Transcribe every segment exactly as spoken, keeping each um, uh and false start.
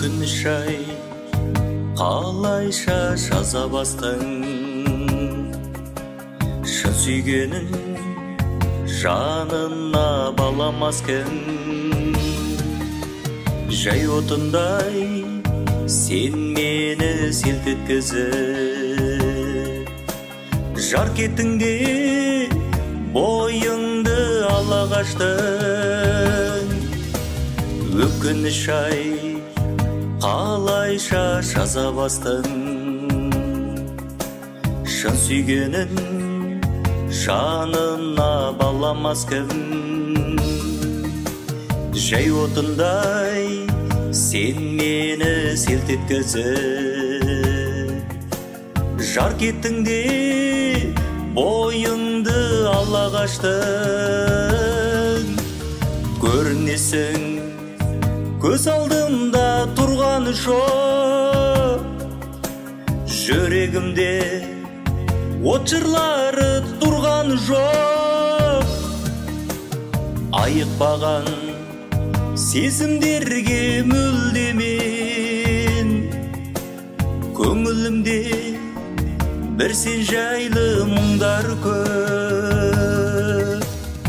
өкініш ай қалайша жаза бастың, шын сүйгенін жанына баламас кім. Жай отындай сен мені селт еткізіп, жар кетіңде бойыңды ала қаштың. Өкініш ай қалайша жаза бастың, шын сүйгенін жанына баламас кім. Жай отындай сен мені селт еткізіп, жар кетіңде бойыңды ала қаштың. Көрінесің көз алдымда тұрғаны жоқ, жүрегімде от жырлары тұрғаны жоқ. Айықпаған сезімдерге мүлдемен, көңілімде бір сен жайлы мұңдар көп.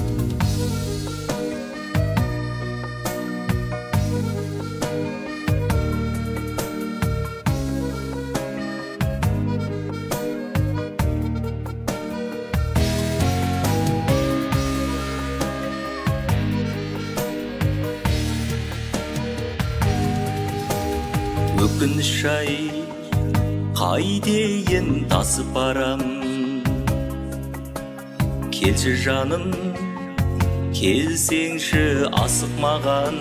Өкініш ай қайдейін тасып барам, келші жаным келсеңші асықмаған.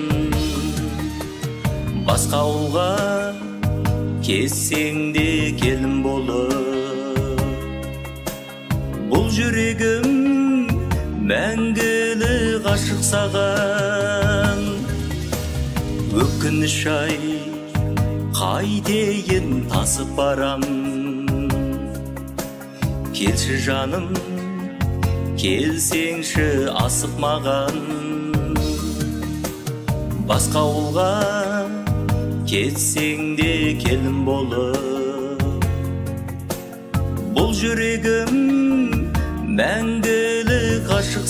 Басқа ауылға кетсең де келін болып, бұл жүрегім мәңгілі ғашық саған. Өкініш ай қайдейін тасып барам, келші жаным келсеңші асықмаған. Басқа ауылға кетсең де келін болып, бұл жүрегім мәңгілі ғашық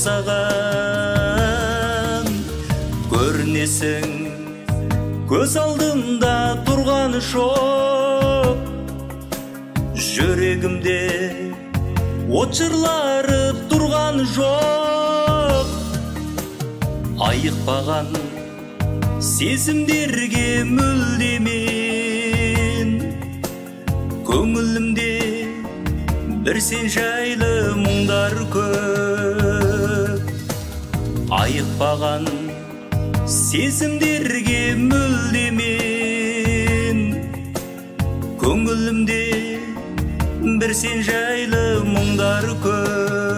саған. Көрінесің көз алдымда тұрғаны жоқ, жүрегімде от жырлары тұрғаны жоқ. Айықпаған сезімдерге мүлдемен, көңілімде бір сен жайлы мұңдар көп. Айықпаған сезімдерге мүлдемен, көңілімде бір сен жайлы мұңдар көп.